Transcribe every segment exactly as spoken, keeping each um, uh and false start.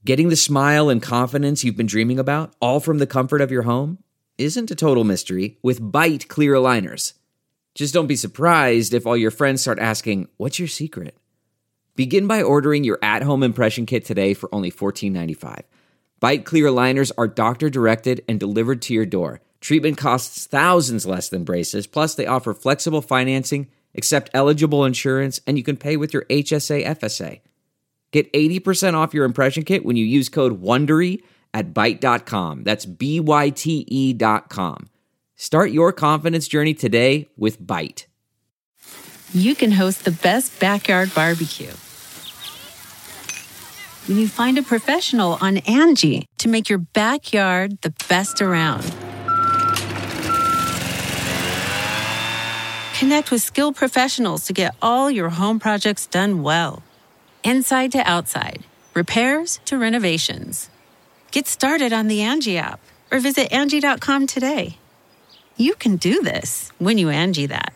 Getting the smile and confidence you've been dreaming about, all from the comfort of your home, isn't a total mystery with Byte clear aligners. Just don't be surprised if all your friends start asking, what's your secret? Begin by ordering your at-home impression kit today for only fourteen ninety-five. Byte clear aligners are doctor-directed and delivered to your door. Treatment costs thousands less than braces, plus they offer flexible financing, accept eligible insurance, and you can pay with your H S A F S A. Get eighty percent off your impression kit when you use code WONDERY at byte dot com. That's B Y T E dot com. Start your confidence journey today with Byte. You can host the best backyard barbecue when you find a professional on Angie to make your backyard the best around. Connect with skilled professionals to get all your home projects done well. Inside to outside, repairs to renovations. Get started on the Angie app or visit Angie dot com today. You can do this when you Angie that.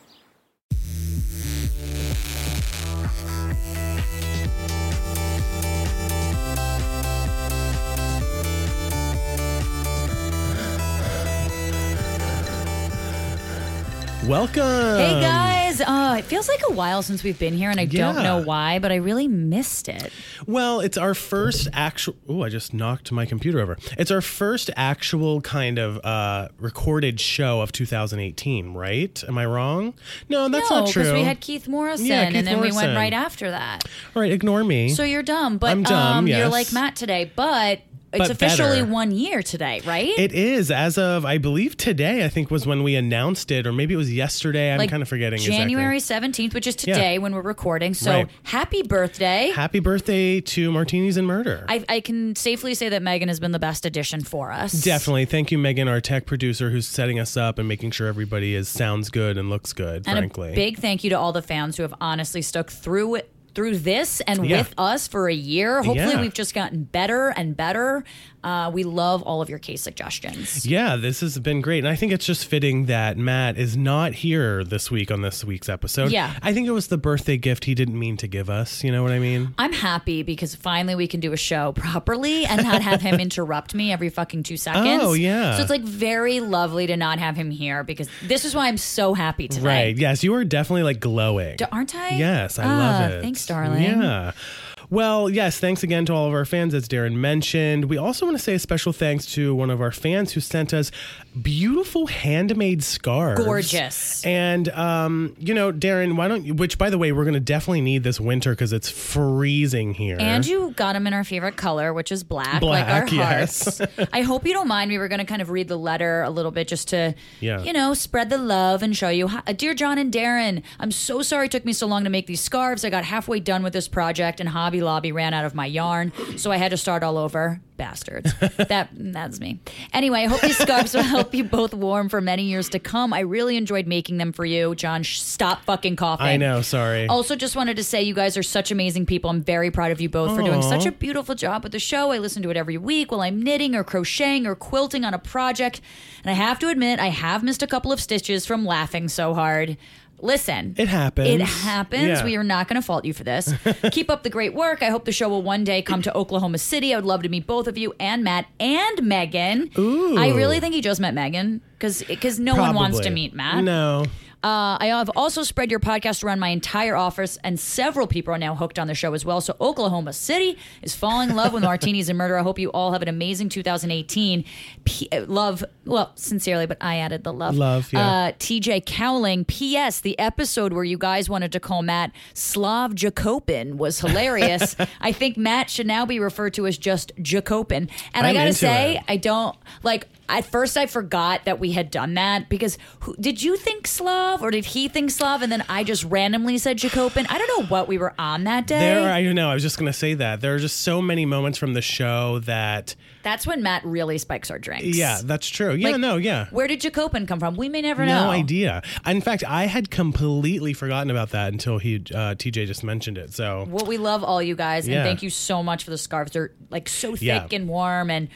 Welcome. Hey guys, uh, it feels like a while since we've been here, and I Yeah. don't know why, but I really missed it. Well, it's our first actual. Oh, I just knocked my computer over. It's our first actual kind of uh, recorded show of two thousand eighteen, right? Am I wrong? No, that's no, not true. because we had Keith Morrison, Yeah, Keith and then Morrison. we went right after that. All right, ignore me. So you're dumb, but I'm dumb, um, you're yes. like Matt today, but it's But officially better. one year today, right? It is, as of, I believe today, I think was when we announced it, or maybe it was yesterday. I'm like kind of forgetting January exactly. seventeenth, which is today Yeah. when we're recording. So Right. happy birthday. Happy birthday to Martinis and Murder. I, I can safely say that Megan has been the best addition for us. Definitely. Thank you, Megan, our tech producer, who's setting us up and making sure everybody is sounds good and looks good, And frankly. a big thank you to all the fans who have honestly stuck through it. Through this and Yeah. with us for a year. Hopefully Yeah. we've just gotten better and better. Uh, we love all of your case suggestions. Yeah, this has been great. And I think it's just fitting that Matt is not here this week on this week's episode. Yeah. I think it was the birthday gift he didn't mean to give us. You know what I mean? I'm happy because finally we can do a show properly and not have him interrupt me every fucking two seconds. Oh, yeah. So it's like very lovely to not have him here because this is why I'm so happy today. Right. Yes, you are definitely like glowing. D- Aren't I? Yes, I Ah, love it. Thanks, darling. Yeah. Well, yes, thanks again to all of our fans, as Darren mentioned. We also want to say a special thanks to one of our fans who sent us beautiful handmade scarves. Gorgeous. And, um, you know, Darren, why don't you, which, by the way, we're going to definitely need this winter because it's freezing here. And you got them in our favorite color, which is black, Black, like our yes. hearts. I hope you don't mind. We were going to kind of read the letter a little bit just to, Yeah. you know, spread the love and show you. How, Dear John and Darren, I'm so sorry it took me so long to make these scarves. I got halfway done with this project and Hobby Lobby ran out of my yarn, so I had to start all over. Bastards. that That's me. Anyway, I hope these scarves will help you both warm for many years to come. I really enjoyed making them for you. John, sh- stop fucking coughing. I know, sorry. Also, just wanted to say you guys are such amazing people. I'm very proud of you both for doing Aw. such a beautiful job with the show. I listen to it every week while I'm knitting or crocheting or quilting on a project. And I have to admit, I have missed a couple of stitches from laughing so hard. Listen. It happens. It happens. Yeah. We are not going to fault you for this. Keep up the great work. I hope the show will one day come to Oklahoma City. I would love to meet both of you and Matt and Megan. Ooh. I really think he just met Megan because no one wants to Probably. meet Matt. No. Uh, I have also spread your podcast around my entire office, and several people are now hooked on the show as well. So Oklahoma City is falling in love with Martinis and Murder. I hope you all have an amazing two thousand eighteen. P- love, well, sincerely, but I added the love. Love, yeah. Uh, T J Cowling, P S. The episode where you guys wanted to call Matt Slav Jacopin was hilarious. I think Matt should now be referred to as just Jacopin. And I I'm gotta into say, it. I don't, like, at first I forgot that we had done that because who, did you think Slav or did he think Slav and then I just randomly said Jacopin? I don't know what we were on that day. There, I don't know. I was just going to say that. There are just so many moments from the show that, That's when Matt really spikes our drinks. yeah, that's true. Yeah, Like, no, yeah. Where did Jacopin come from? We may never know. No idea. In fact, I had completely forgotten about that until he, uh, T J just mentioned it. So, Well, we love all you guys, Yeah. and thank you so much for the scarves. They're like so thick Yeah. and warm, and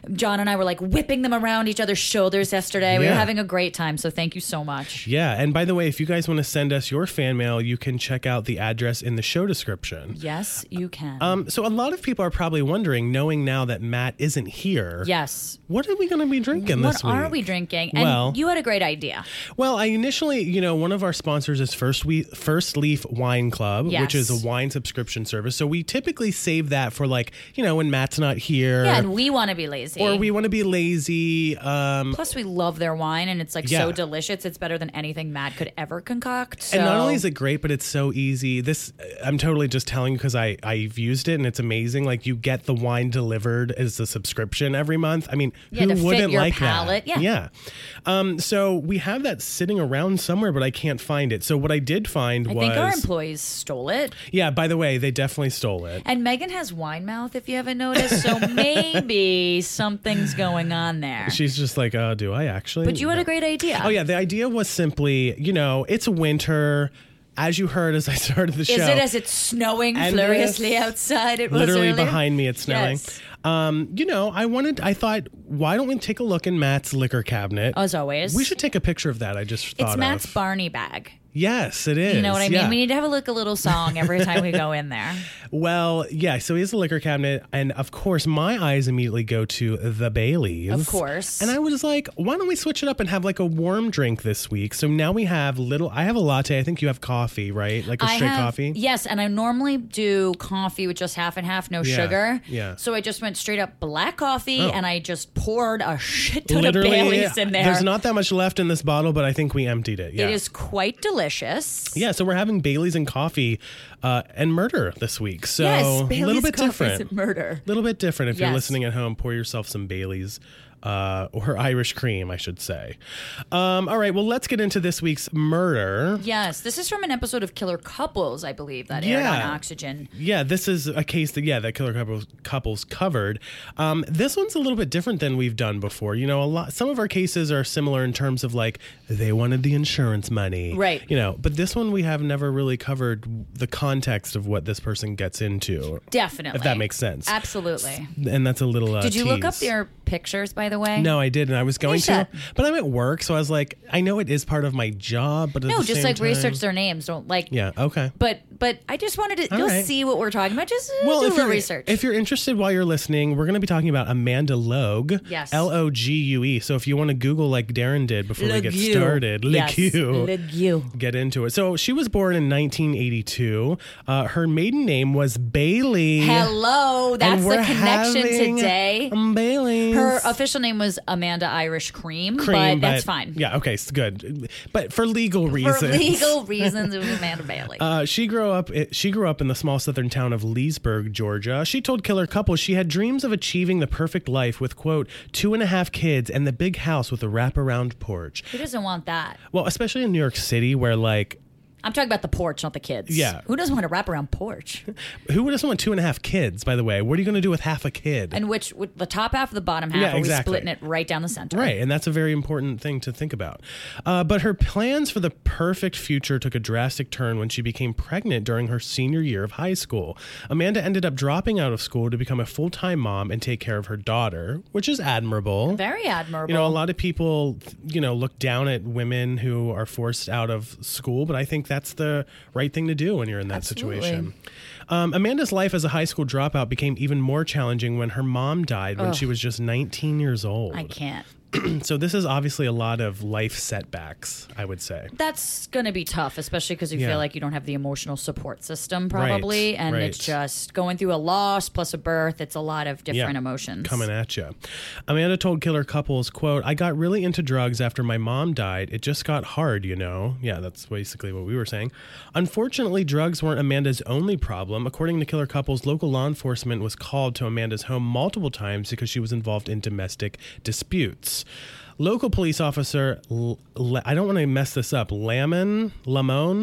John and I were like whipping them around each other's shoulders yesterday. We Yeah. were having a great time. So thank you so much. Yeah. And by the way, if you guys want to send us your fan mail, you can check out the address in the show description. Yes, you can. Um, so a lot of people are probably wondering, knowing now that Matt isn't here. yes. What are we going to be drinking What this week? are we drinking? And Well- you had a great idea. Well, I initially, you know, one of our sponsors is First We First Leaf Wine Club, Yes. which is a wine subscription service. So we typically save that for like, you know, when Matt's not here. Yeah, and we want to be lazy. or we want to be lazy. Um, Plus, we love their wine, and it's like Yeah. so delicious. It's better than anything Matt could ever concoct. So. And not only is it great, but it's so easy. This, I'm totally just telling you because I, I've used it and it's amazing. Like you get the wine delivered as a subscription every month. I mean, Yeah, who to fit wouldn't your like palate. that? Yeah. Yeah. Um, so we have that sitting around somewhere, but I can't find it. So what I did find I was, think our employees stole it. yeah, by the way, they definitely stole it. And Megan has wine mouth, if you haven't noticed. So maybe something's going on there. She's just like, oh, do I actually? But you had a great idea. Oh, yeah. The idea was simply, you know, it's winter. As you heard as I started the Is show. it as it's snowing And furiously this- outside? It was Literally earlier? behind me, it's snowing. Yes. Um, you know, I wanted, I thought, why don't we take a look in Matt's liquor cabinet? As always. We should take a picture of that. I just thought It's Matt's of. Barney bag. Yes, it is. You know what I mean? Yeah. We need to have a look a little song every time we go in there. Well, yeah. So he has a liquor cabinet, and of course, my eyes immediately go to the Baileys. Of course. And I was like, why don't we switch it up and have like a warm drink this week? So now we have little. I have a latte. I think you have coffee, right? Like a I straight have, coffee. Yes, and I normally do coffee with just half and half, no Yeah, sugar. yeah. So I just went straight up black coffee, Oh. and I just poured a shit ton Literally, of Baileys in there. there's not that much left in this bottle, but I think we emptied it. Yeah. It is quite delicious. Yeah, so we're having Bailey's and coffee uh, and murder this week. So yes, a Baileys little bit coffees different. and murder. A little bit different. If you're Yes. listening at home, pour yourself some Bailey's uh, or Irish cream, I should say. Um, all right, well, let's get into this week's murder. Yes, this is from an episode of Killer Couples, I believe, that aired Yeah. on Oxygen. Yeah, this is a case that, yeah, that Killer Couples, couples covered. Um, this one's a little bit different than we've done before. You know, a lot. Some of our cases are similar in terms of like they wanted the insurance money, Right. You know, but this one we have never really covered the context of what this person gets into. Definitely. If that makes sense. Absolutely. And that's a little. Uh, Did you look up tease. their pictures, by the way? No, I didn't. I was going to, should. but I'm at work, so I was like, I know it is part of my job, but at No, the just same like time- research their names. Don't like. Yeah. Okay. But but I just wanted to. All You'll right. see what we're talking about. Just uh, Well, do a if little you're, research. if you're interested while you're listening, we're going to be talking about Amanda Logue. Yes. L O G U E. So if you want to Google like Darren did before we get Legue. started, Yes, Legue, Legue. get into it. So she was born in nineteen eighty-two. Uh, her maiden name was Bailey. Hello, that's And the we're connection having today. Bailey. Her official name was Amanda Irish Cream, Cream, but that's fine. Yeah. Okay. It's good. But for legal reasons. For legal reasons, it was Amanda Bailey. Uh, she grew up. She grew up in the small southern town of Leesburg, Georgia. She told Killer Couples she had dreams of achieving the perfect life with quote two and a half kids and the big house with a wraparound porch. Who doesn't want that? Well, especially in New York City, where like I'm talking about the porch, not the kids. Yeah. Who doesn't want a wraparound porch? who doesn't want two and a half kids? By the way, what are you going to do with half a kid? And which, with the top half of the bottom half, Yeah, are exactly. we splitting it right down the center? Right, and that's a very important thing to think about. Uh, but her plans for the perfect future took a drastic turn when she became pregnant during her senior year of high school. Amanda ended up dropping out of school to become a full-time mom and take care of her daughter, which is admirable. Very admirable. You know, a lot of people, you know, look down at women who are forced out of school, but I think that's the right thing to do when you're in that Absolutely. situation. Um, Amanda's life as a high school dropout became even more challenging when her mom died when Ugh. she was just nineteen years old. I can't. So this is obviously a lot of life setbacks, I would say. That's going to be tough, especially because you Yeah. feel like you don't have the emotional support system, probably. Right, and right. it's just going through a loss plus a birth. It's a lot of different Yeah, emotions. coming at you. Amanda told Killer Couples, quote, I got really into drugs after my mom died. It just got hard, you know? Yeah, that's basically what we were saying. Unfortunately, drugs weren't Amanda's only problem. According to Killer Couples, local law enforcement was called to Amanda's home multiple times because she was involved in domestic disputes. Local police officer, L- L- I don't want to mess this up, Lamon, Lamone?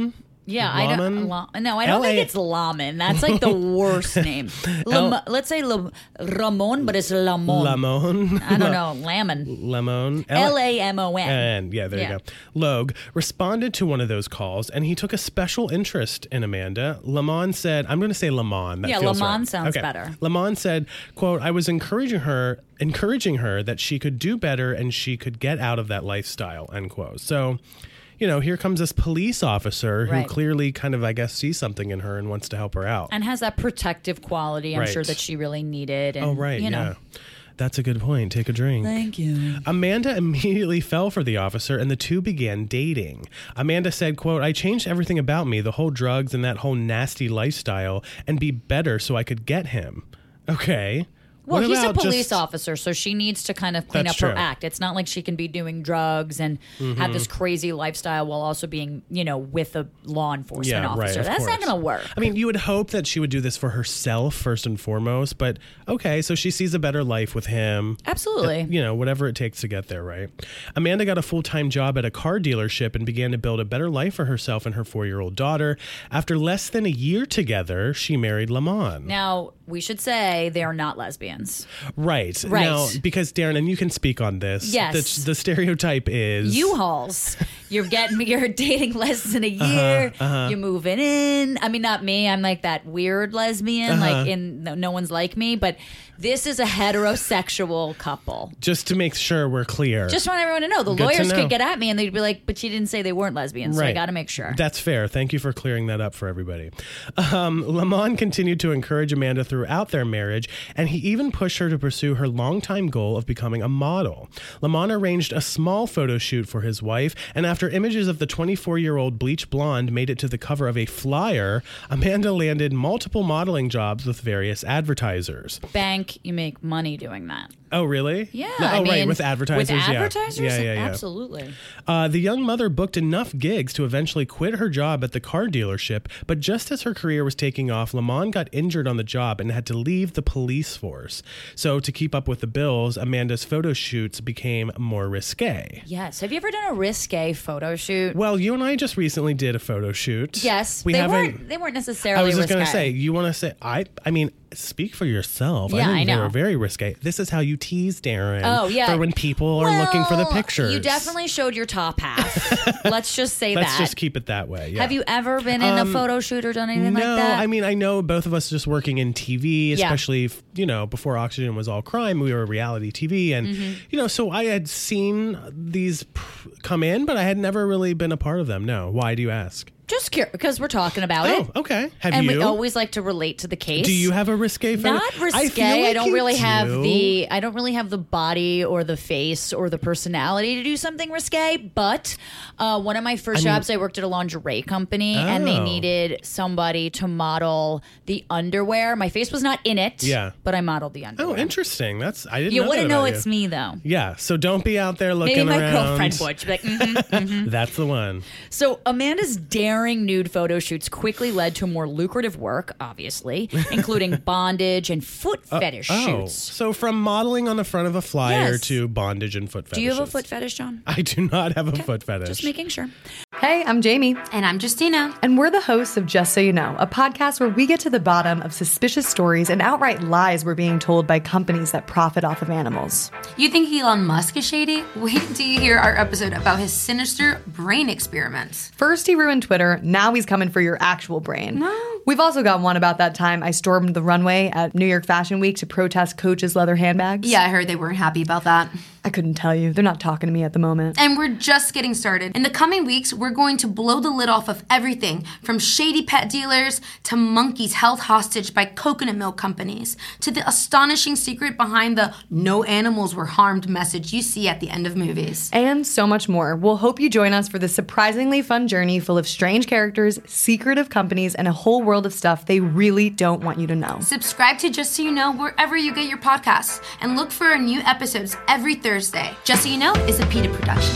Yeah, I Laman? don't. La, no, I don't L A think it's Laman. That's like the worst name. Lam, let's say La, Ramon, but it's Lamon. Lamon. I don't know. Lamon. Lemon. L A M O N. And yeah, there Yeah. you go. Logue responded to one of those calls, and he took a special interest in Amanda. Lamont said, "I'm going to say Lamont." That Yeah, feels Lamont right. sounds okay. better. Lamont said, "Quote: I was encouraging her, encouraging her that she could do better and she could get out of that lifestyle." End quote. So, you know, here comes this police officer who Right. clearly kind of, I guess, sees something in her and wants to help her out. And has that protective quality, I'm Right. sure, that she really needed. And, oh, right, you know. yeah. That's a good point. Take a drink. Thank you. Amanda immediately fell for the officer and the two began dating. Amanda said, quote, I changed everything about me, the whole drugs and that whole nasty lifestyle, and be better so I could get him. Okay. Well, What he's a about police just- officer, so she needs to kind of clean That's up her true. act. It's not like she can be doing drugs and have this crazy lifestyle while also being, you know, with a law enforcement Yeah, right, officer. of That's not course. going to work. I mean, you would hope that she would do this for herself first and foremost, but okay, so she sees a better life with him. Absolutely. You know, whatever it takes to get there, right? Amanda got a full-time job at a car dealership and began to build a better life for herself and her four-year-old daughter. After less than a year together, she married Lamont. Now, we should say they are not lesbians. Right. Right. Now, because Darren, and you can speak on this. Yes. The, the stereotype is U-Hauls. You're getting, you're dating less than a year. Uh-huh, uh-huh. You're moving in. I mean, not me. I'm like that weird lesbian. Uh-huh. Like in no, no one's like me. But this is a heterosexual couple. just to make sure we're clear. Just want everyone to know. The Good to lawyers know. could get at me and they'd be like, "But she didn't say they weren't lesbians." So I Right. got to make sure. That's fair. Thank you for clearing that up for everybody. Um, Lamont continued to encourage Amanda throughout their marriage, and he even pushed her to pursue her longtime goal of becoming a model. Lamont arranged a small photo shoot for his wife, and after images of the twenty-four-year-old bleach blonde made it to the cover of a flyer, Amanda landed multiple modeling jobs with various advertisers. Bank, you make money doing that. Oh, really? Yeah. No, I oh, right. mean, With advertisers. With yeah. advertisers? Yeah, yeah, yeah. Absolutely. Uh, the young mother booked enough gigs to eventually quit her job at the car dealership, but just as her career was taking off, Lamont got injured on the job and had to leave the police force. So to keep up with the bills, Amanda's photo shoots became more risque. Yes. Have you ever done a risque photo shoot? Well, you and I just recently did a photo shoot. Yes. we they haven't. weren't. They weren't necessarily. I was just risque. going to say, you want to say, I I mean, speak for yourself. Yeah, I think I they know. were very risque. This is how you tease Darren. Oh, yeah. For when people are looking for the Well, pictures. You definitely showed your top half. Let's just say Let's that. just keep it that way. Yeah. Have you ever been in a photo shoot or done anything No, like that? I mean, I know both of us just working in T V, Yeah. especially, if, you know, before Oxygen was all crime, we were reality T V. And, Mm-hmm. you know, so I had seen these p- come in, but I had never really been a part of them. No. Why do you ask? Just curious, because we're talking about it. Oh, okay. Have and you? we always like to relate to the case. Do you have a risque photo? Not risque. I, I, feel like don't you really do. have the. I don't really have the body or the face or the personality to do something risque. But uh, one of my first I mean- jobs, I worked at a lingerie company, and they Oh. needed somebody to model the underwear. My face was not in it. Yeah. But I modeled the underwear. Oh, interesting. That's, I didn't You know wouldn't that know about it's you. me though. Yeah. So don't be out there looking Maybe my around. girlfriend would. She'd be like, mhm. That's the one. So Amanda's daring nude photo shoots quickly led to more lucrative work, obviously, including bondage and foot fetish Oh, shoots. so from modeling on the front of a flyer Yes. to bondage and foot fetishes. Do you have a foot fetish, John? I do not have a foot fetish. Just making sure. Hey, I'm Jamie. And I'm Justina. And we're the hosts of Just So You Know, a podcast where we get to the bottom of suspicious stories and outright lies we're being told by companies that profit off of animals. You think Elon Musk is shady? Wait until you hear our episode about his sinister brain experiments. First he ruined Twitter, now he's coming for your actual brain. We've also got one about that time I stormed the runway at New York Fashion Week to protest Coach's leather handbags. Yeah, I heard they weren't happy about that. I couldn't tell you. They're not talking to me at the moment. And we're just getting started. In the coming weeks, we're going to blow the lid off of everything from shady pet dealers to monkeys held hostage by coconut milk companies to the astonishing secret behind the no animals were harmed message you see at the end of movies. And so much more. We'll hope you join us for this surprisingly fun journey full of strange characters, secretive companies, and a whole world of stuff they really don't want you to know. Subscribe to Just So You Know wherever you get your podcasts and look for our new episodes every Thursday. Just So You Know is a PETA production.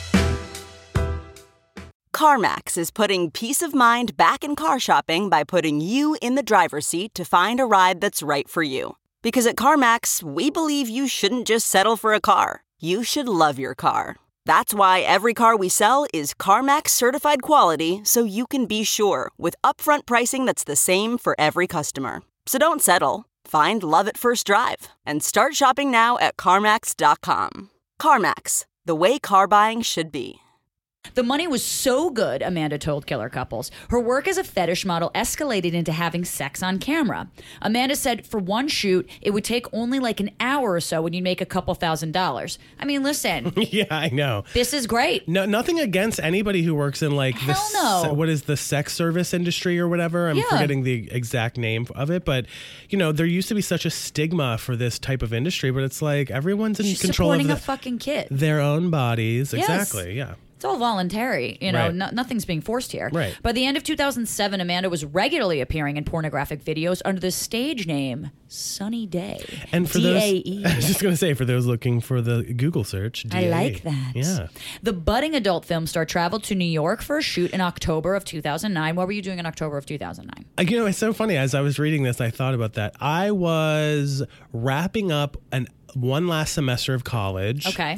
CarMax is putting peace of mind back in car shopping by putting you in the driver's seat to find a ride that's right for you. Because at CarMax, we believe you shouldn't just settle for a car. You should love your car. That's why every car we sell is CarMax certified quality, so you can be sure with upfront pricing that's the same for every customer. So don't settle. Find love at first drive and start shopping now at CarMax dot com. CarMax, the way car buying should be. The money was so good, Amanda told Killer Couples. Her work as a fetish model escalated into having sex on camera. Amanda said for one shoot, it would take only like an hour or so when you make a couple thousand dollars. I mean, listen. Yeah, I know. This is great. No, nothing against anybody who works in like Hell the no. se- what is the sex service industry or whatever. I'm Yeah. forgetting the exact name of it, but you know, there used to be such a stigma for this type of industry, but it's like everyone's in She's control of supporting the, a fucking kid. their own bodies. Yes. Exactly. Yeah. It's all voluntary, you know, Right. no, nothing's being forced here. Right. By the end of two thousand seven, Amanda was regularly appearing in pornographic videos under the stage name Sunny Day. And for D A E. those, I was just going to say, for those looking for the Google search, D A E. I like that. Yeah. The budding adult film star traveled to New York for a shoot in October of two thousand nine. What were you doing in October of two thousand nine? Uh, You know, it's so funny. As I was reading this, I thought about that. I was wrapping up an one last semester of college. Okay.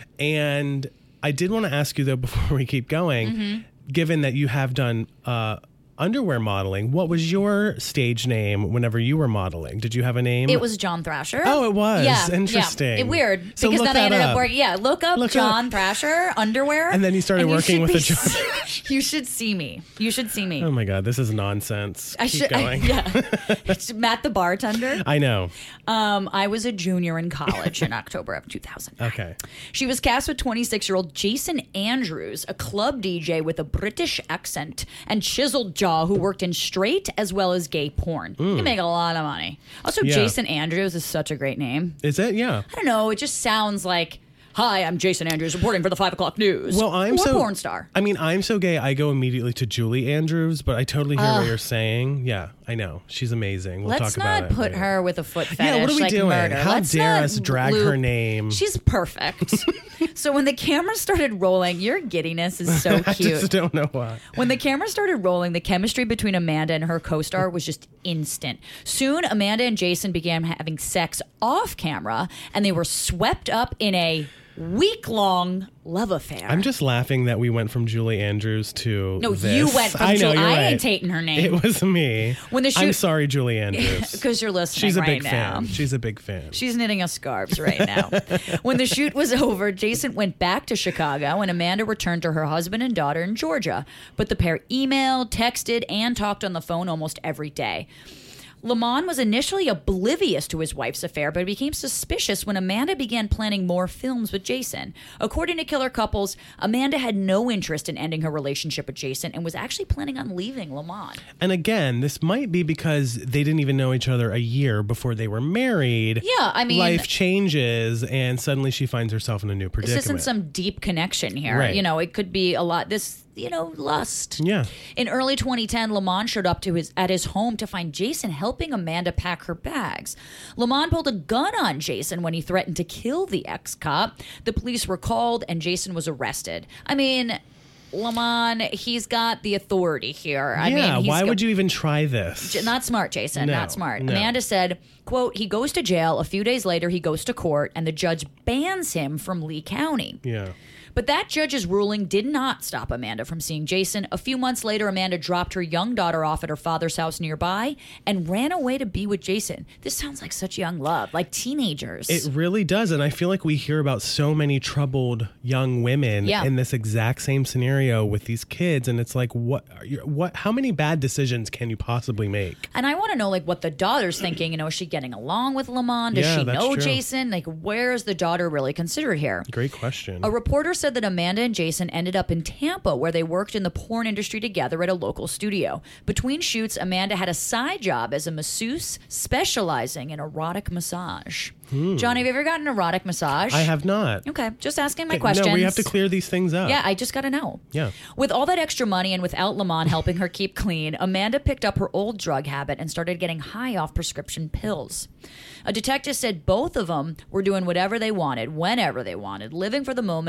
And I did want to ask you, though, before we keep going, Mm-hmm. given that you have done uh, underwear modeling, what was your stage name whenever you were modeling? Did you have a name? It was John Thrasher. Oh, it was? Yeah. Interesting. Yeah. It, weird. So because look then I that ended up up. working. Yeah, look up Look John up. Thrasher underwear. And then you started and you working should with be a John s- You should see me. You should see me. Oh, my God. This is nonsense. I keep should. going. I, yeah. It's Matt the bartender. I know. Um, I was a junior in college in October of two thousand. Okay. She was cast with twenty-six-year-old Jason Andrews, a club D J with a British accent and chiseled jaw who worked in straight as well as gay porn. He can make a lot of money. Also, Yeah. Jason Andrews is such a great name. Is it? Yeah. I don't know. It just sounds like, hi, I'm Jason Andrews reporting for the five o'clock news. Well, I'm or so porn star. I mean, I'm so gay. I go immediately to Julie Andrews, but I totally hear what you're saying. Yeah, I know she's amazing. We'll Let's talk about not it. put later. her with a foot fetish. Yeah, what are we like doing? Murder. How Let's dare not us drag her loop- name? She's perfect. So when the camera started rolling, your giddiness is so I cute. just don't know why. When the camera started rolling, the chemistry between Amanda and her co-star was just instant. Soon, Amanda and Jason began having sex off camera, and they were swept up in a week-long love affair. I'm just laughing that we went from Julie Andrews to No, this. you went from I know, Julie. you're I right. ain't taking her name. It was me. When the I'm shoot- sorry, Julie Andrews. because you're listening She's a right big now. fan. She's a big fan. She's knitting us scarves right now. When the shoot was over, Jason went back to Chicago and Amanda returned to her husband and daughter in Georgia. But the pair emailed, texted, and talked on the phone almost every day. Lamont was initially oblivious to his wife's affair, but became suspicious when Amanda began planning more films with Jason. According to Killer Couples, Amanda had no interest in ending her relationship with Jason and was actually planning on leaving Lamont. And again, this might be because they didn't even know each other a year before they were married. Yeah, I mean- life changes, and suddenly she finds herself in a new This predicament. isn't some deep connection here. Right. You know, it could be a lot. This, you know, lust. Yeah. In early twenty ten, Lamont showed up to his at his home to find Jason helping Amanda pack her bags. Lamont pulled a gun on Jason when he threatened to kill the ex-cop. The police were called and Jason was arrested. I mean, Lamont, he's got the authority here. I yeah, mean, he's why go- would you even try this? J- Not smart, Jason. No, not smart. no. Amanda said, quote, he goes to jail. A few days later, he goes to court, and the judge bans him from Lee County. Yeah. But that judge's ruling did not stop Amanda from seeing Jason. A few months later, Amanda dropped her young daughter off at her father's house nearby and ran away to be with Jason. This sounds like such young love, like teenagers. It really does. And I feel like we hear about so many troubled young women Yeah. in this exact same scenario with these kids. And it's like, what, are you, what, how many bad decisions can you possibly make? And I want to know, like, what the daughter's thinking. You know, is she getting along with Lamont? Does Yeah, she that's know true. Jason? Like, where is the daughter really considered here? Great question. A reporter said that Amanda and Jason ended up in Tampa, where they worked in the porn industry together at a local studio. Between shoots, Amanda had a side job as a masseuse specializing in erotic massage. John, have you ever gotten an erotic massage? I have not. Okay, just asking my Okay, questions. No, we have to clear these things up. Yeah, I just got to know. Yeah. With all that extra money and without Lamont helping her keep clean, Amanda picked up her old drug habit and started getting high off prescription pills. A detective said both of them were doing whatever they wanted, whenever they wanted, living for the moment and just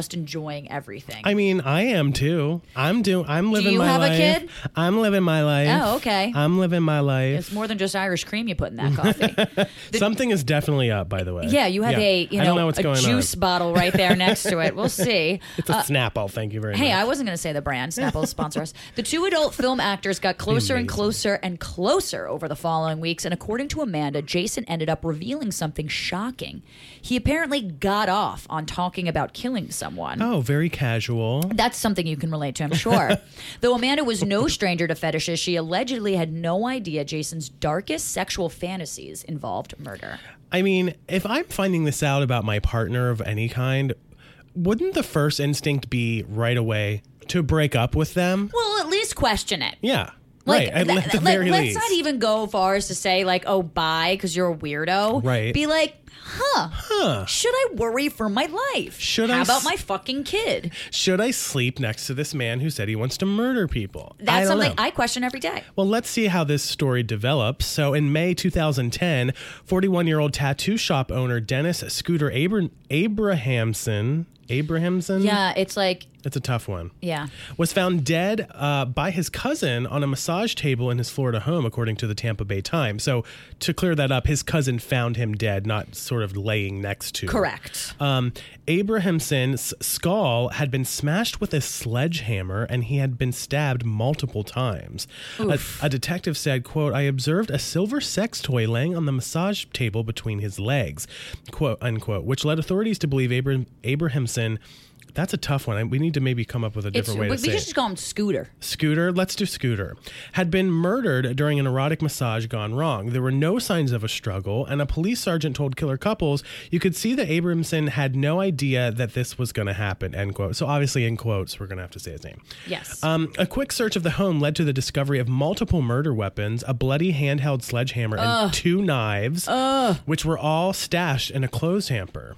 just enjoying everything. I mean, I am too. I'm doing. I'm living you my have a life. kid? I'm living my life. Oh, okay. I'm living my life. It's more than just Irish cream you put in that coffee. Something is definitely up, by the way. Yeah, you have Yeah. a you I don't know, know what's a going juice on. bottle right there next to it. We'll see. It's a Snapple. Thank you very Hey, much. I wasn't going to say the brand. Snapple sponsor us. The two adult film actors got closer and Amazing. closer and closer over the following weeks, and according to Amanda, Jason ended up revealing something shocking. He apparently got off on talking about killing someone. Oh, very casual. That's something you can relate to, I'm sure. Though Amanda was no stranger to fetishes, she allegedly had no idea Jason's darkest sexual fantasies involved murder. I mean, if I'm finding this out about my partner of any kind, wouldn't the first instinct be right away to break up with them? Well, at least question it. Yeah. Like, right. At, th- at the like, very let's least. not even go far as to say, like, oh, bye, because you're a weirdo. Right. Be like, huh, Huh. should I worry for my life? Should How I about s- my fucking kid? Should I sleep next to this man who said he wants to murder people? I That's don't something know. I question every day. Well, let's see how this story develops. So, in May twenty ten, forty-one-year-old tattoo shop owner Dennis Scooter Abra- Abrahamson, Abrahamson? Yeah, it's like, It's a tough one. yeah. Was found dead uh, by his cousin on a massage table in his Florida home, according to the Tampa Bay Times. So, to clear that up, his cousin found him dead, not sort of laying next to. Correct. Um, Abrahamson's skull had been smashed with a sledgehammer, and he had been stabbed multiple times. A, a detective said, quote, "I observed a silver sex toy laying on the massage table between his legs," quote, unquote, which led authorities to believe Abra- Abrahamson. That's a tough one. We need to maybe come up with a It's, different way we to we say should it. just call him Scooter. Scooter, let's do Scooter, had been murdered during an erotic massage gone wrong. There were no signs of a struggle, and a police sergeant told Killer Couples, "You could see that Abramson had no idea that this was going to happen," end quote. So obviously in quotes, we're going to have to say his name. Yes. Um, a quick search of the home led to the discovery of multiple murder weapons, a bloody handheld sledgehammer, and two knives, which were all stashed in a clothes hamper.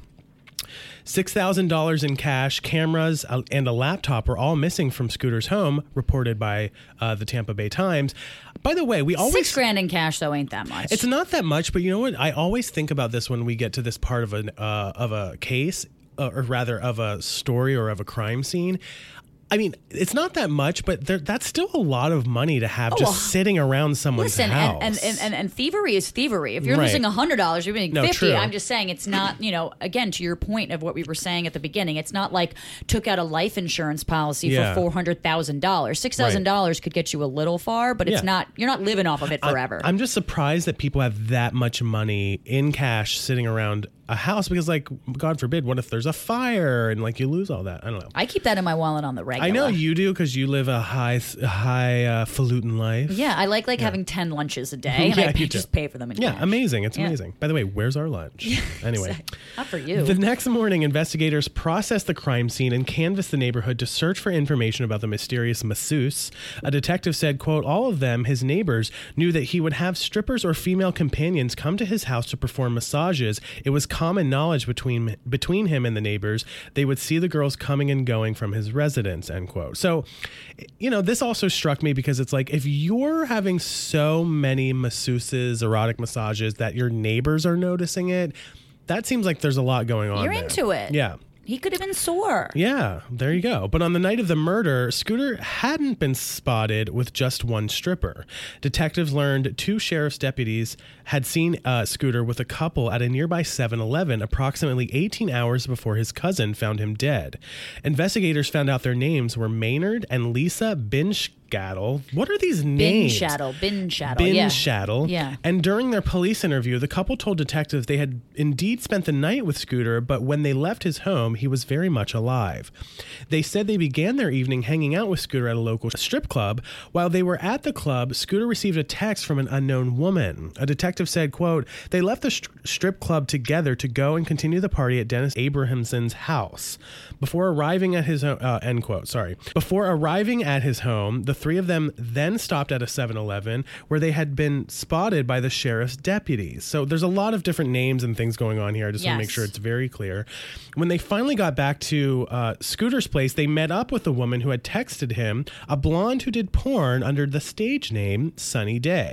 six thousand dollars in cash, cameras, uh, and a laptop were all missing from Scooter's home, reported by uh, the Tampa Bay Times. By the way, we always... Six grand in cash, though, ain't that much. It's not that much, but you know what? I always think about this when we get to this part of, an, uh, of a case, uh, or rather of a story or of a crime scene. I mean, it's not that much, but there, that's still a lot of money to have just well, sitting around someone's Listen, house. and, and, and, and thievery is thievery. If you're Right. losing one hundred dollars, you're making No, fifty. true. I'm just saying it's not, you know, again, to your point of what we were saying at the beginning, it's not like took out a life insurance policy Yeah. for four hundred thousand dollars. six thousand dollars could get you a little far, but it's Yeah. not, you're not living off of it forever. I'm just surprised that people have that much money in cash sitting around a house because, like, God forbid, what if there's a fire and, like, you lose all that? I don't know. I keep that in my wallet on the regular. I know you do because you live a high, high uh, falutin life. Yeah, I like like having ten lunches a day, and Yeah, I pay, you do. just pay for them in Yeah, cash. amazing. It's Yeah. amazing. By the way, where's our lunch? Anyway. Not for you. The next morning, investigators processed the crime scene and canvassed the neighborhood to search for information about the mysterious masseuse. A detective said, quote, "All of them, his neighbors, knew that he would have strippers or female companions come to his house to perform massages. It was common knowledge between between him and the neighbors. They would see the girls coming and going from his residence," end quote. So, you know, this also struck me because it's like, if you're having so many masseuses, erotic massages, that your neighbors are noticing it, that seems like there's a lot going on You're there. into it. Yeah. He could have been sore. Yeah, there you go. But on the night of the murder, Scooter hadn't been spotted with just one stripper. Detectives learned two sheriff's deputies had seen uh, Scooter with a couple at a nearby seven eleven approximately eighteen hours before his cousin found him dead. Investigators found out their names were Maynard and Lisa Binschattel. What are these Bin names? shadow. Bin shadow. Bin yeah. Shaddle. Yeah. And during their police interview, the couple told detectives they had indeed spent the night with Scooter, but when they left his home, he was very much alive. They said they began their evening hanging out with Scooter at a local strip club. While they were at the club, Scooter received a text from an unknown woman. A detective said, quote, "They left the stri- strip club together to go and continue the party at Dennis Abrahamson's house. Before arriving at his home, uh, end quote, sorry. Before arriving at his home, the three of them then stopped at a seven eleven where they had been spotted by the sheriff's deputies." So there's a lot of different names and things going on here. I just want to make Yes. sure it's very clear. When they finally got back to uh, Scooter's place, they met up with a woman who had texted him, a blonde who did porn under the stage name Sunny Day.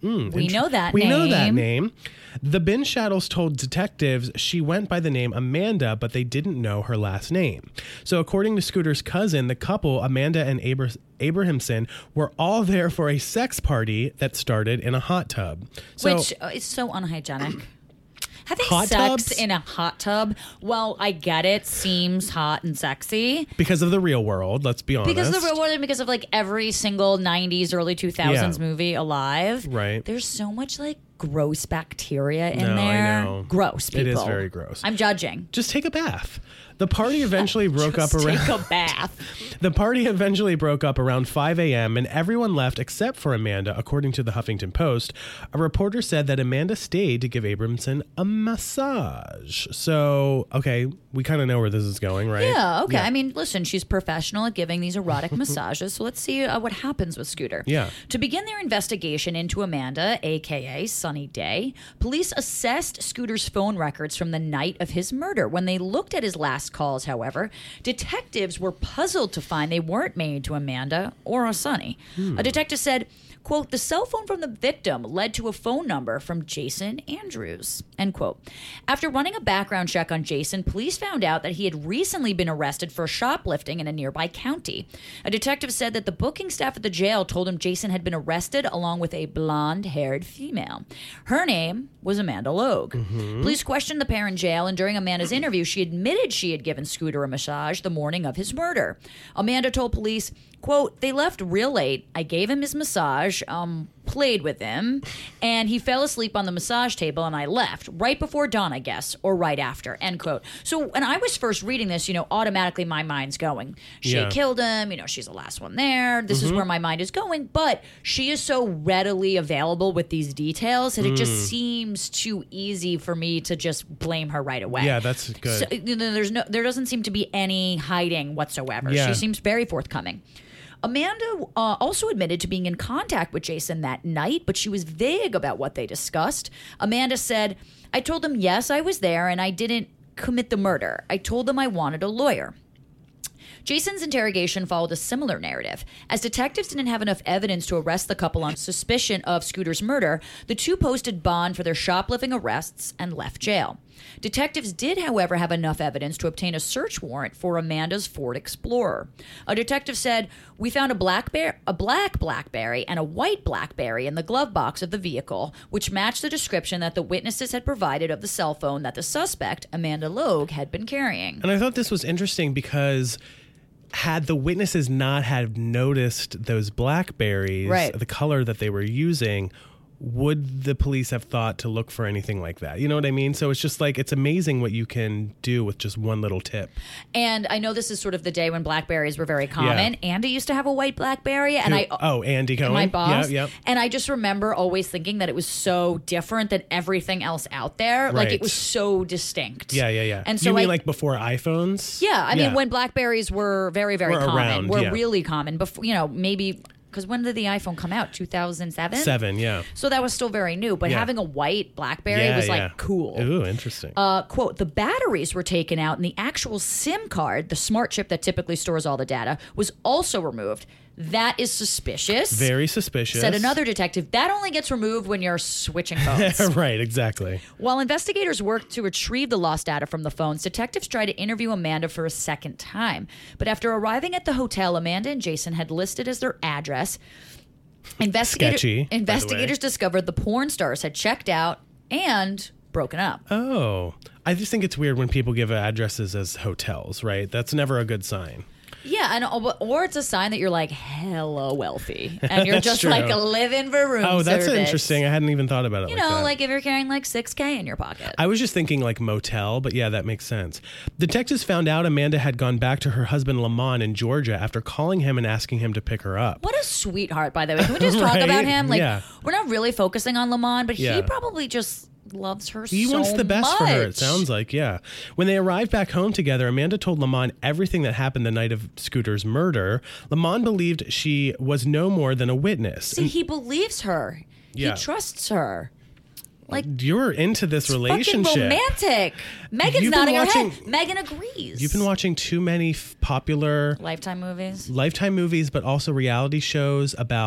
Mm, We know that we name. know that name. The Bin Shadows told detectives she went by the name Amanda, but they didn't know her last name. So according to Scooter's cousin, the couple, Amanda and Abra- Abrahamson, were all there for a sex party that started in a hot tub. So, Which uh, is so unhygienic. Having Hot sex tubs? in a hot tub, well, I get it, seems hot and sexy. because of the real world, let's be honest. Because of the real world and because of like every single nineties, early two thousands Yeah. movie alive. Right. There's so much like gross bacteria in No, I there. know. Gross, people. It is very gross. I'm judging. Just take a bath. The party eventually broke up Just around. take a bath. The party eventually broke up around five a.m. and everyone left except for Amanda, according to the Huffington Post. A reporter said that Amanda stayed to give Abramson a massage. So, okay, we kind of know where this is going, right? Yeah, okay. I mean, listen, she's professional at giving these erotic massages, so let's see uh, what happens with Scooter. Yeah. To begin their investigation into Amanda, a k a. Sunny Day, police assessed Scooter's phone records from the night of his murder. When they looked at his last calls, however, detectives were puzzled to find they weren't made to Amanda or a Sunny. A detective said, quote, the cell phone from the victim led to a phone number from Jason Andrews, end quote. After running a background check on Jason, police found out that he had recently been arrested for shoplifting in a nearby county. A detective said that the booking staff at the jail told him Jason had been arrested along with a blonde-haired female. Her name was Amanda Logue. Police questioned the pair in jail, and during Amanda's interview, she admitted she had given Scooter a massage the morning of his murder. Amanda told police, quote, they left real late. I gave him his massage, um, played with him, and he fell asleep on the massage table and I left right before dawn, I guess, or right after, end quote. So when I was first reading this, you know, automatically my mind's going, she Yeah. killed him, you know, she's the last one there. This is where my mind is going, but she is so readily available with these details that it just seems too easy for me to just blame her right away. Yeah, that's good. So, you know, there's no, there doesn't seem to be any hiding whatsoever. Yeah. She seems very forthcoming. Amanda uh, also admitted to being in contact with Jason that night, but she was vague about what they discussed. Amanda said, I told them, yes, I was there and I didn't commit the murder. I told them I wanted a lawyer. Jason's interrogation followed a similar narrative. As detectives didn't have enough evidence to arrest the couple on suspicion of Scooter's murder, the two posted bond for their shoplifting arrests and left jail. Detectives did, however, have enough evidence to obtain a search warrant for Amanda's Ford Explorer. A detective said, we found a, blackberry, a black BlackBerry and a white BlackBerry in the glove box of the vehicle, which matched the description that the witnesses had provided of the cell phone that the suspect, Amanda Logue, had been carrying. And I thought this was interesting because had the witnesses not had noticed those Blackberries, Right. the color that they were using, would the police have thought to look for anything like that? You know what I mean? So it's just like, it's amazing what you can do with just one little tip. And I know this is sort of the day when Blackberries were very common. Yeah. Andy used to have a white Blackberry, and Who- I oh, Andy Cohen. my boss. Yeah, yeah. And I just remember always thinking that it was so different than everything else out there. Like Right. it was so distinct. Yeah, yeah, yeah. And so you mean I, like before iPhones? yeah, I mean when Blackberries were very, very Were common, around, were yeah. really common. Before, you know, maybe because when did the iPhone come out? two thousand seven. Seven, yeah. So that was still very new. But Yeah. having a white Blackberry Yeah, was like yeah. cool. Ooh, interesting. Uh, quote, the batteries were taken out and the actual SIM card, the smart chip that typically stores all the data, was also removed. That is suspicious. Very suspicious. Said another detective. That only gets removed when you're switching phones. Right, exactly. While investigators worked to retrieve the lost data from the phones, detectives tried to interview Amanda for a second time. But after arriving at the hotel Amanda and Jason had listed as their address, investigator- Sketchy, by the way. investigators discovered the porn stars had checked out and broken up. Oh, I just think it's weird when people give addresses as hotels, right? That's never a good sign. Yeah, and or it's a sign that you're like hella wealthy, and you're That's just true. like living for room Oh, that's service. interesting. I hadn't even thought about it You like know, that. like if you're carrying like six K in your pocket. I was just thinking like motel, but yeah, that makes sense. Detectives found out Amanda had gone back to her husband Lamont in Georgia after calling him and asking him to pick her up. What a sweetheart, by the way. Can we just talk Right? about him? Like, Yeah. we're not really focusing on Lamont, but Yeah. he probably just loves her He so wants the best much. for her, it sounds like, yeah. When they arrived back home together, Amanda told Lamont everything that happened the night of Scooter's murder. Lamont believed she was no more than a witness. See, he believes her. Yeah. He trusts her. Like, You're into this relationship. fucking romantic. Megan's You've been nodding her watching- head. Megan agrees. You've been watching too many f- popular Lifetime movies. Lifetime movies, but also reality shows about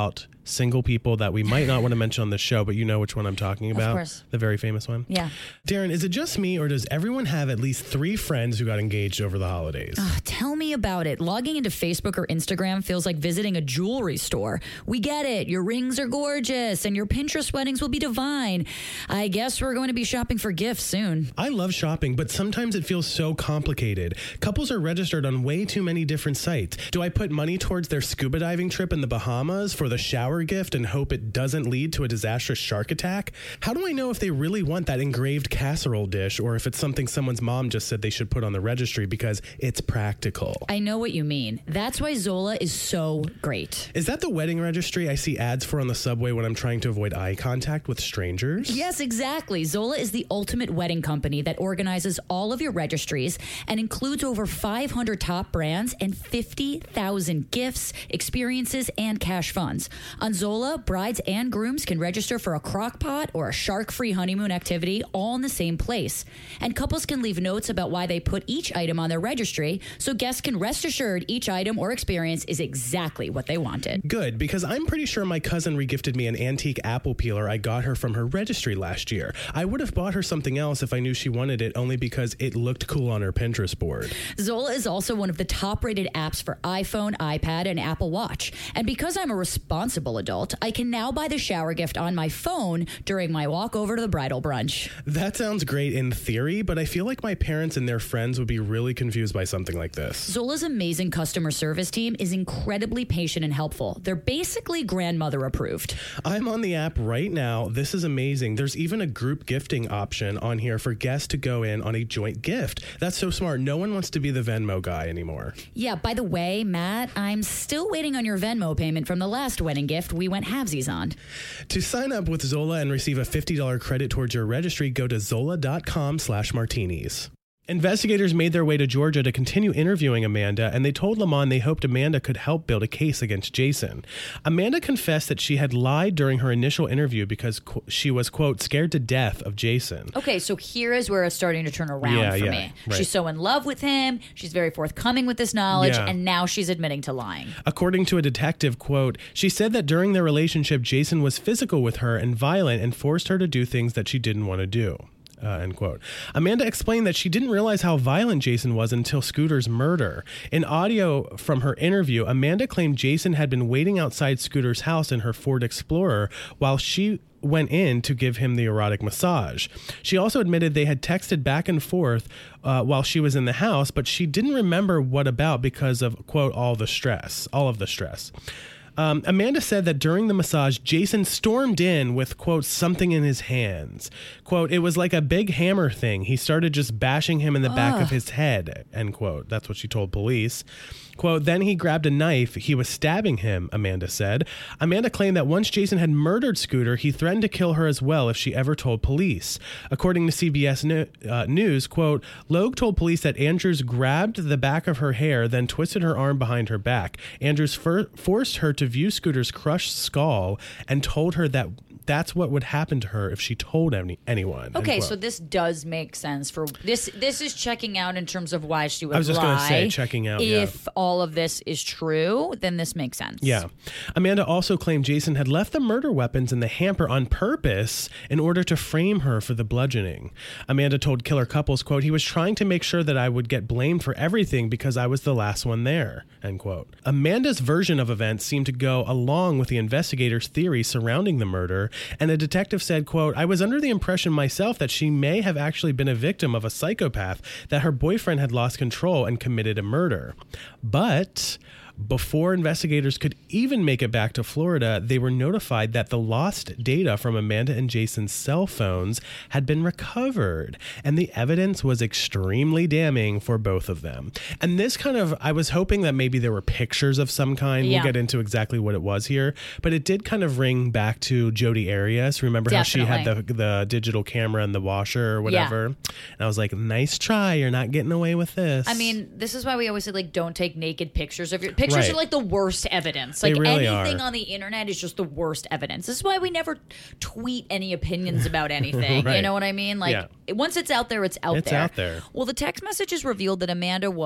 single people that we might not want to mention on the show, but you know which one I'm talking about. Of course. The very famous one. Yeah. Darren, is it just me or does everyone have at least three friends who got engaged over the holidays? Oh, tell me about it. Logging into Facebook or Instagram feels like visiting a jewelry store. We get it. Your rings are gorgeous and your Pinterest weddings will be divine. I guess we're going to be shopping for gifts soon. I love shopping, but sometimes it feels so complicated. Couples are registered on way too many different sites. Do I put money towards their scuba diving trip in the Bahamas for the shower gift and hope it doesn't lead to a disastrous shark attack? How do I know if they really want that engraved casserole dish or if it's something someone's mom just said they should put on the registry because it's practical? I know what you mean. That's why Zola is so great. Is that the wedding registry I see ads for on the subway when I'm trying to avoid eye contact with strangers? Yes, exactly. Zola is the ultimate wedding company that organizes all of your registries and includes over five hundred top brands and fifty thousand gifts, experiences, and cash funds. On Zola, brides and grooms can register for a crock pot or a shark-free honeymoon activity all in the same place. And couples can leave notes about why they put each item on their registry, so guests can rest assured each item or experience is exactly what they wanted. Good, because I'm pretty sure my cousin regifted me an antique apple peeler I got her from her registry last year. I would have bought her something else if I knew she wanted it only because it looked cool on her Pinterest board. Zola is also one of the top-rated apps for iPhone, iPad, and Apple Watch. And because I'm a responsible adult, I can now buy the shower gift on my phone during my walk over to the bridal brunch. That sounds great in theory, but I feel like my parents and their friends would be really confused by something like this. Zola's amazing customer service team is incredibly patient and helpful. They're basically grandmother approved. I'm on the app right now. This is amazing. There's even a group gifting option on here for guests to go in on a joint gift. That's so smart. No one wants to be the Venmo guy anymore. Yeah, by the way, Matt, I'm still waiting on your Venmo payment from the last wedding gift we went halvesies on. To sign up with Zola and receive a fifty dollars credit towards your registry, go to zola.com slash martinis. Investigators made their way to Georgia to continue interviewing Amanda, and they told Lamont they hoped Amanda could help build a case against Jason. Amanda confessed that she had lied during her initial interview because qu- she was, quote, scared to death of Jason. Okay, so here is where it's starting to turn around yeah, for yeah, me. Right. She's so in love with him, she's very forthcoming with this knowledge, Yeah. and now she's admitting to lying. According to a detective, quote, she said that during their relationship, Jason was physical with her and violent and forced her to do things that she didn't want to do. Uh, end quote. Amanda explained that she didn't realize how violent Jason was until Scooter's murder. In audio from her interview, Amanda claimed Jason had been waiting outside Scooter's house in her Ford Explorer while she went in to give him the erotic massage. She also admitted they had texted back and forth uh, while she was in the house, but she didn't remember what about because of, quote, all the stress, all of the stress. Um, Amanda said that during the massage, Jason stormed in with, quote, something in his hands. Quote, it was like a big hammer thing. He started just bashing him in the back of his head, end quote. That's what she told police. Quote, then he grabbed a knife. He was stabbing him, Amanda said. Amanda claimed that once Jason had murdered Scooter, he threatened to kill her as well if she ever told police. According to C B S no, uh, News, quote, Logue told police that Andrews grabbed the back of her hair, then twisted her arm behind her back. Andrews for- forced her to view Scooter's crushed skull and told her that that's what would happen to her if she told any, anyone. Okay, so this does make sense for this. This is checking out in terms of why she would lie. I was just going to say checking out. If yeah. all of this is true, then this makes sense. Yeah. Amanda also claimed Jason had left the murder weapons in the hamper on purpose in order to frame her for the bludgeoning. Amanda told Killer Couples, quote, he was trying to make sure that I would get blamed for everything because I was the last one there, end quote. Amanda's version of events seemed to go along with the investigators' theory surrounding the murder, and a detective said, quote, I was under the impression myself that she may have actually been a victim of a psychopath, that her boyfriend had lost control and committed a murder. But before investigators could even make it back to Florida, they were notified that the lost data from Amanda and Jason's cell phones had been recovered, and the evidence was extremely damning for both of them. And this kind of, I was hoping that maybe there were pictures of some kind. Yeah. We'll get into exactly what it was here, but it did kind of ring back to Jodi Arias. Remember Definitely. how she had the the digital camera and the washer or whatever? Yeah. And I was like, nice try. You're not getting away with this. I mean, this is why we always say, like, don't take naked pictures of your pictures. Pictures Right. are like the worst evidence. They Like really anything are. on the internet is just the worst evidence. This is why we never tweet any opinions about anything. Right. You know what I mean? Like Yeah. once it's out there, it's out It's there. out there. Well, the text messages revealed that Amanda was an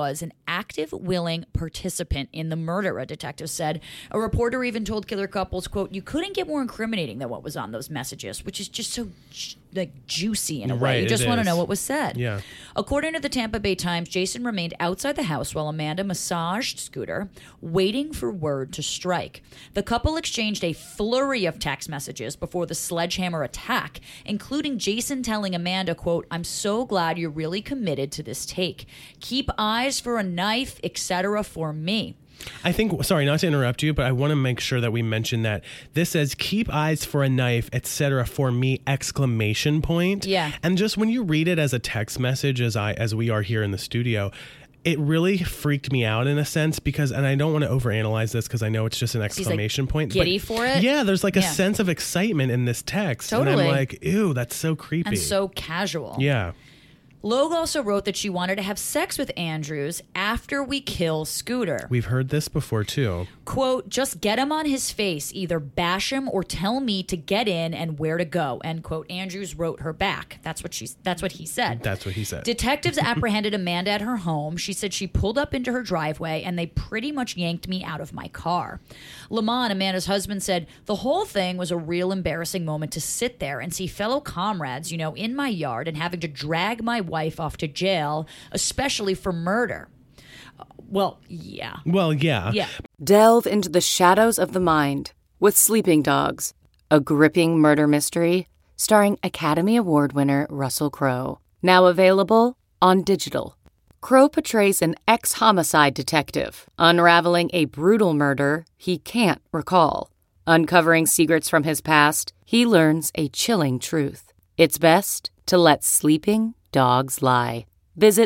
active, willing participant in the murder, a detective said. A reporter even told Killer Couples, quote, "You couldn't get more incriminating than what was on those messages," which is just so like juicy in a way. Right, You just it want to is. know what was said. Yeah. According to the Tampa Bay Times, Jason remained outside the house while Amanda massaged Scooter, waiting for word to strike. The couple exchanged a flurry of text messages before the sledgehammer attack, including Jason telling Amanda, quote, "I'm so glad you're really committed to this take. Keep eyes for a knife, et cetera for me." I think, sorry, not to interrupt you, but I want to make sure that we mention that this says keep eyes for a knife, et cetera for me, exclamation point. Yeah. And just when you read it as a text message, as I, as we are here in the studio, it really freaked me out in a sense because, and I don't want to overanalyze this because I know it's just an exclamation like, point. giddy for it? Yeah, there's like a Yeah. sense of excitement in this text. Totally. And I'm like, ew, that's so creepy. And so casual. Yeah. Logue also wrote that she wanted to have sex with Andrews after we kill Scooter. We've heard this before too. Quote, "Just get him on his face, either bash him or tell me to get in and where to go," end quote. Andrews wrote her back. That's what she's that's what he said. That's what he said. Detectives apprehended Amanda at her home. She said she pulled up into her driveway and they pretty much yanked me out of my car. Lamont, Amanda's husband, said the whole thing was a real embarrassing moment to sit there and see fellow comrades, you know, in my yard and having to drag my wife off to jail, especially for murder. Uh, well, yeah. Well, yeah. Yeah. Delve into the shadows of the mind with Sleeping Dogs, a gripping murder mystery starring Academy Award winner Russell Crowe. Now available on digital. Crowe portrays an ex-homicide detective unraveling a brutal murder he can't recall. Uncovering secrets from his past, he learns a chilling truth. It's best to let sleeping dogs lie. Visit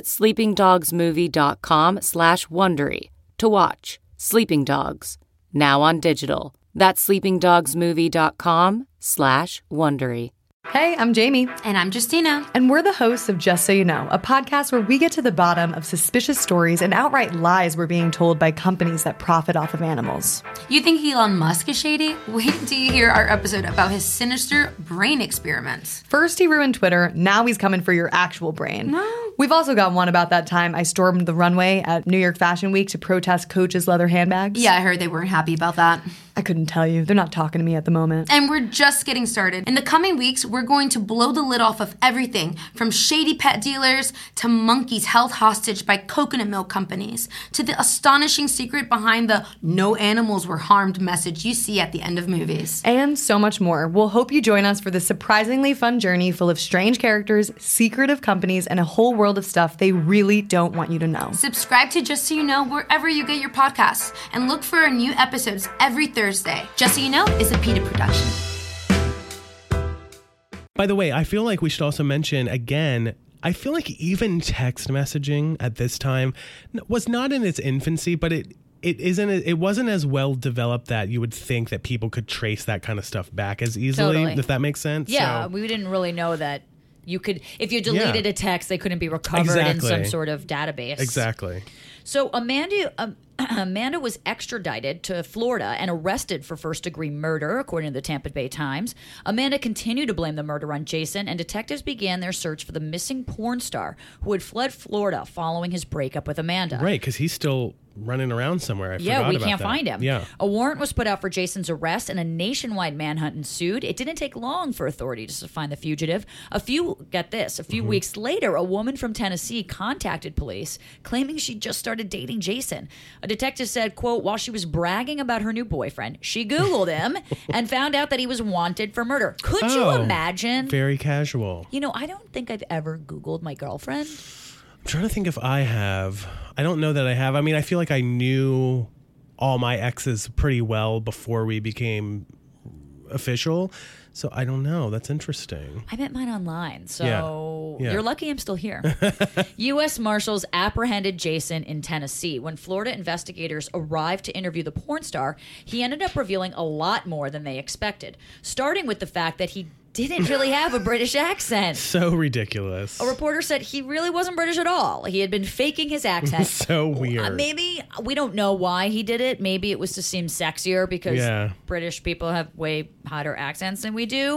sleepingdogsmovie.com slash Wondery to watch Sleeping Dogs, now on digital. That's sleepingdogsmovie.com slash Wondery. Hey, I'm Jamie. And I'm Justina. And we're the hosts of Just So You Know, a podcast where we get to the bottom of suspicious stories and outright lies we're being told by companies that profit off of animals. You think Elon Musk is shady? Wait until you hear our episode about his sinister brain experiments. First he ruined Twitter, now he's coming for your actual brain. No. We've also got one about that time I stormed the runway at New York Fashion Week to protest Coach's leather handbags. Yeah, I heard they weren't happy about that. I couldn't tell you. They're not talking to me at the moment. And we're just getting started. In the coming weeks, we're going to blow the lid off of everything from shady pet dealers to monkeys held hostage by coconut milk companies to the astonishing secret behind the "no animals were harmed" message you see at the end of movies. And so much more. We'll hope you join us for this surprisingly fun journey full of strange characters, secretive companies, and a whole world of stuff they really don't want you to know. Subscribe to Just So You Know wherever you get your podcasts and look for our new episodes every Thursday. Just So You Know is a PETA production. By the way, I feel like we should also mention again, I feel like even text messaging at this time was not in its infancy, but it it isn't it wasn't as well developed that you would think that people could trace that kind of stuff back as easily, Totally. if that makes sense. Yeah, So- we didn't really know that you could, if you deleted Yeah. a text, they couldn't be recovered in Exactly. some sort of database. Exactly. So Amanda, um, Amanda was extradited to Florida and arrested for first-degree murder, according to the Tampa Bay Times. Amanda continued to blame the murder on Jason, and detectives began their search for the missing porn star who had fled Florida following his breakup with Amanda. Right, because he's still running around somewhere. I Yeah, forgot we about can't that. find him. Yeah. A warrant was put out for Jason's arrest, and a nationwide manhunt ensued. It didn't take long for authorities to find the fugitive. A few, get this, a few Mm-hmm. weeks later, a woman from Tennessee contacted police, claiming she just started dating Jason. A detective said, quote, while she was bragging about her new boyfriend, she Googled him and found out that he was wanted for murder. Could Oh, you imagine? Very casual. You know, I don't think I've ever Googled my girlfriend. I'm trying to think if I have. I don't know that I have. I mean, I feel like I knew all my exes pretty well before we became official. So I don't know. That's interesting. I met mine online, so Yeah. Yeah. you're lucky I'm still here. U S Marshals apprehended Jason in Tennessee. When Florida investigators arrived to interview the porn star, he ended up revealing a lot more than they expected, starting with the fact that he didn't really have a British accent. So ridiculous. A reporter said he really wasn't British at all. He had been faking his accent. So weird. Uh, maybe, we don't know why he did it. Maybe it was to seem sexier because Yeah. British people have way hotter accents than we do.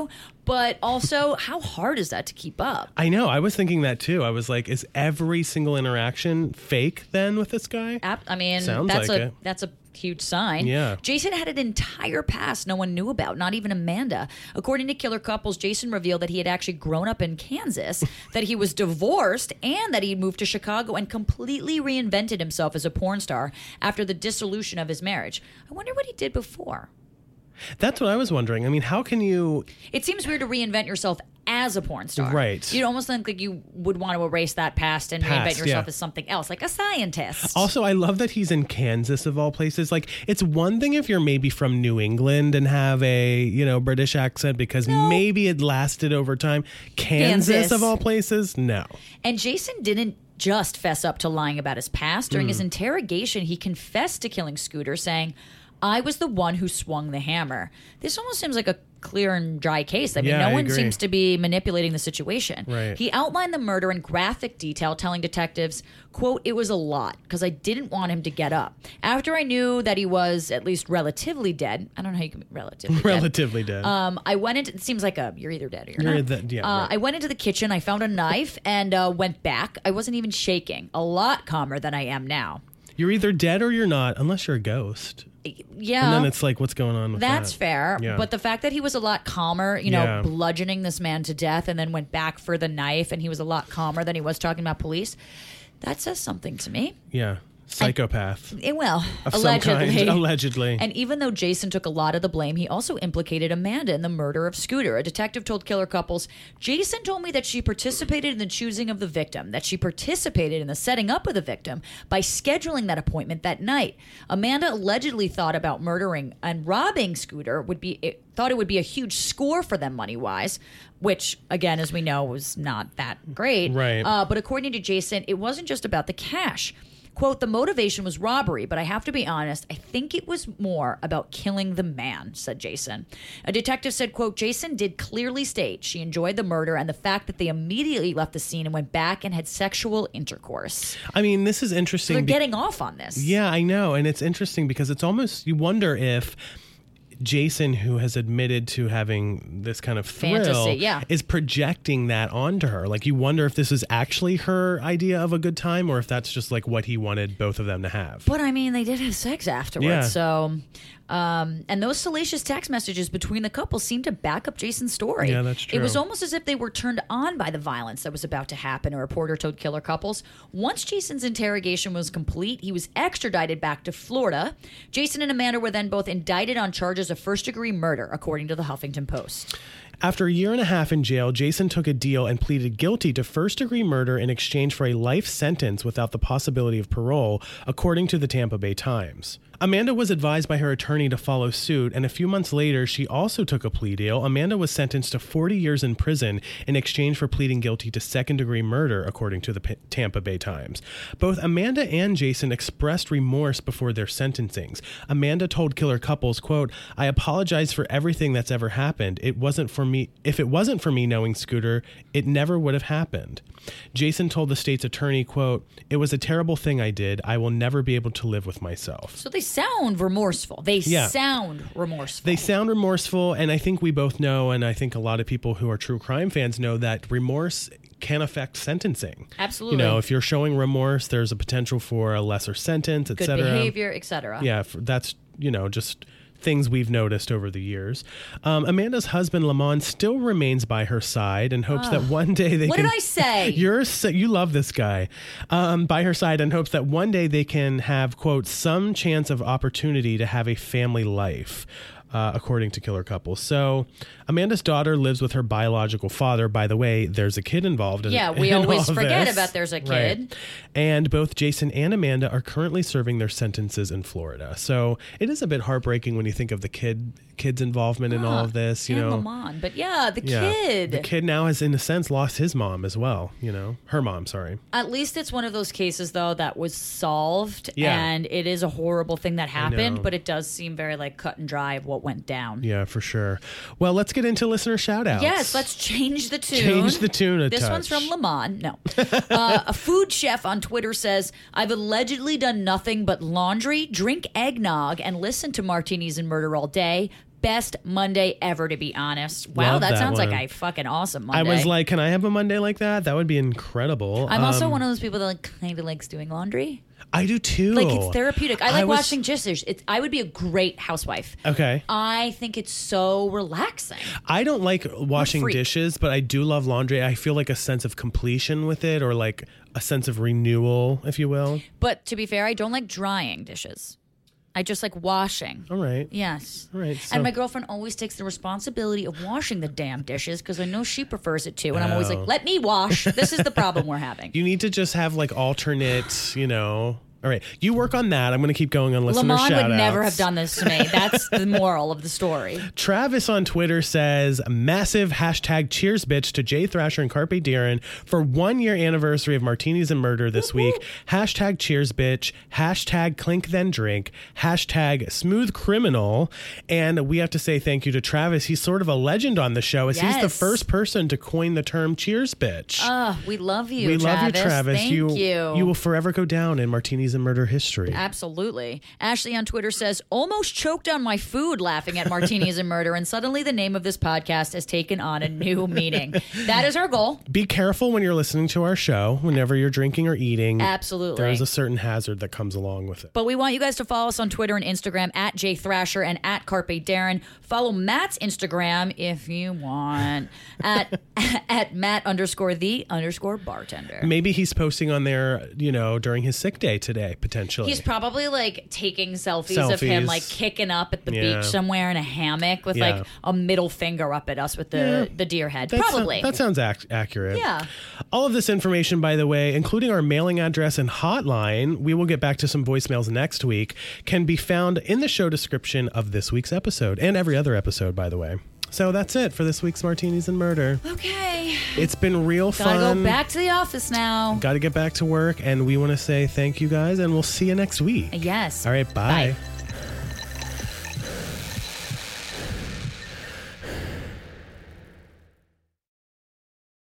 But also, how hard is that to keep up? I know. I was thinking that too. I was like, is every single interaction fake then with this guy? I mean, Sounds that's like a it. that's a huge sign. Yeah. Jason had an entire past no one knew about, not even Amanda. According to Killer Couples, Jason revealed that he had actually grown up in Kansas, that he was divorced, and that he moved to Chicago and completely reinvented himself as a porn star after the dissolution of his marriage. I wonder what he did before. That's what I was wondering. I mean, how can you... It seems weird to reinvent yourself as a porn star. Right. You'd almost think like you would want to erase that past and Past, reinvent yourself yeah. as something else, like a scientist. Also, I love that he's in Kansas of all places. Like, it's one thing if you're maybe from New England and have a, you know, British accent because No. maybe it lasted over time. Kansas, Kansas. of all places? No. And Jason didn't just fess up to lying about his past. During Mm. his interrogation, he confessed to killing Scooter, saying, I was the one who swung the hammer. This almost seems like a clear and dry case. I mean, Yeah, no I one agree. seems to be manipulating the situation. Right. He outlined the murder in graphic detail, telling detectives, quote, it was a lot because I didn't want him to get up. After I knew that he was at least relatively dead, I don't know how you can be relatively dead. Relatively dead. Um, I went into, it seems like a, you're either dead or you're, You're not. the- yeah, uh, right. I went into the kitchen, I found a knife and uh, went back. I wasn't even shaking. A lot calmer than I am now. You're either dead or you're not, unless you're a ghost. Yeah. And then it's like, what's going on with That's that? fair. Yeah. But the fact that he was a lot calmer, you know, Yeah. bludgeoning this man to death and then went back for the knife and he was a lot calmer than he was talking about police, that says something to me. Yeah. Psychopath. Eh, well, Of some allegedly. kind. Allegedly. And even though Jason took a lot of the blame, he also implicated Amanda in the murder of Scooter. A detective told Killer Couples, Jason told me that she participated in the choosing of the victim, that she participated in the setting up of the victim by scheduling that appointment that night. Amanda allegedly thought about murdering and robbing Scooter would be it, thought it would be a huge score for them money-wise, which, again, as we know, was not that great. Right. Uh, but according to Jason, it wasn't just about the cash. Quote, the motivation was robbery, but I have to be honest, I think it was more about killing the man, said Jason. A detective said, quote, Jason did clearly state she enjoyed the murder and the fact that they immediately left the scene and went back and had sexual intercourse. I mean, this is So interesting. they're be- getting off on this. Yeah, I know. And it's interesting because it's almost, you wonder if Jason, who has admitted to having this kind of thrill, Fantasy, yeah. is projecting that onto her. Like, you wonder if this is actually her idea of a good time or if that's just like what he wanted both of them to have. But I mean, they did have sex afterwards. Yeah. So, um, and those salacious text messages between the couple seemed to back up Jason's story. Yeah, that's It was true. almost as if they were turned on by the violence that was about to happen, a reporter told Killer Couples. Once Jason's interrogation was complete, he was extradited back to Florida. Jason and Amanda were then both indicted on charges of first-degree murder, according to the Huffington Post. After a year and a half in jail, Jason took a deal and pleaded guilty to first-degree murder in exchange for a life sentence without the possibility of parole, according to the Tampa Bay Times. Amanda was advised by her attorney to follow suit, and a few months later, she also took a plea deal. Amanda was sentenced to forty years in prison in exchange for pleading guilty to second-degree murder, according to the P- Tampa Bay Times. Both Amanda and Jason expressed remorse before their sentencings. Amanda told Killer Couples, quote, I apologize for everything that's ever happened. It wasn't for me. If it wasn't for me knowing Scooter, it never would have happened. Jason told the state's attorney, quote, it was a terrible thing I did. I will never be able to live with myself. So they sound remorseful. They Yeah. sound remorseful. They sound remorseful, and I think we both know, and I think a lot of people who are true crime fans know that remorse can affect sentencing. Absolutely. You know, if you're showing remorse, there's a potential for a lesser sentence, et Good cetera. behavior, et cetera. Yeah, for, that's, you know, just things we've noticed over the years. Um, Amanda's husband, Lamont, still remains by her side and hopes that one day they What can... did I say? You're so, you love this guy. Um, by her side and hopes that one day they can have, quote, some chance of opportunity to have a family life. Uh, according to Killer Couples. So Amanda's daughter lives with her biological father. By the way, there's a kid involved in Yeah, we in always all forget this. about there's a Right. kid. And both Jason and Amanda are currently serving their sentences in Florida. So it is a bit heartbreaking when you think of the kid kid's involvement in all of this. You and know, Lamont. But yeah, the yeah, kid. the kid now has, in a sense, lost his mom as well. You know, her mom. Sorry. At least it's one of those cases, though, that was solved. Yeah. And it is a horrible thing that happened, know. but it does seem very like cut and dry of what went down. Yeah, for sure. Well, let's get into listener shout outs. Yes, let's change the tune. Change the tune a This touch. one's from Lamont. No. uh, a food chef on Twitter says, I've allegedly done nothing but laundry, drink eggnog, and listen to Martinis and Murder all day. best Monday ever, to be honest. Wow, Love that, that sounds one. like a fucking awesome Monday. I was like, can I have a Monday like that? That would be incredible. I'm also Um, one of those people that like kind of likes doing laundry. I do too. Like, it's therapeutic. I like I was- washing dishes. It's, I would be a great housewife. Okay. I think it's so relaxing. I don't like washing freak. dishes, but I do love laundry. I feel like a sense of completion with it, or like a sense of renewal, if you will. But to be fair, I don't like drying dishes. I just like washing. All right. Yes. All right. So, And my girlfriend always takes the responsibility of washing the damn dishes because I know she prefers it too. And I'm always Oh. like, let me wash. This is the problem we're having. you need to just have like alternate, you know. All right. You work on that. I'm going to keep going on listener Lamont shout would never outs. have done this to me. That's the moral of the story. Travis on Twitter says, massive hashtag cheers bitch to Jay Thrasher and Carpe Dieran for one year anniversary of Martinis and Murder this week. Hashtag cheers bitch. Hashtag clink then drink. Hashtag smooth criminal. And we have to say thank you to Travis. He's sort of a legend on the show as he's the Yes. first person to coin the term cheers bitch. Oh, we love you, we Travis. love you, Travis. Thank you, you. you will forever go down in Martinis and Murder history. Absolutely. Ashley on Twitter says, almost choked on my food laughing at Martinis and Murder, and suddenly the name of this podcast has taken on a new meaning. That is our goal. Be careful when you're listening to our show, whenever you're drinking or eating. Absolutely. There is a certain hazard that comes along with it. But we want you guys to follow us on Twitter and Instagram at Jay Thrasher and at Carpe Darren. Follow Matt's Instagram if you want at at Matt underscore the underscore bartender. Maybe he's posting on there, you know, during his sick day today, potentially. He's probably like taking selfies, of him Selfies. like kicking up at the Yeah. beach somewhere in a hammock with Yeah. like a middle finger up at us with the, Yeah. the deer head. That Probably. sou- that sounds ac- accurate. Yeah. All of this information, by the way, including our mailing address and hotline, we will get back to some voicemails next week, can be found in the show description of this week's episode and every other episode, by the way. So that's it for this week's Martinis and Murder. Okay. It's been real Gotta fun. go back to the office now. Got to get back to work, and we want to say thank you guys, and we'll see you next week. Yes. All right, bye. Bye.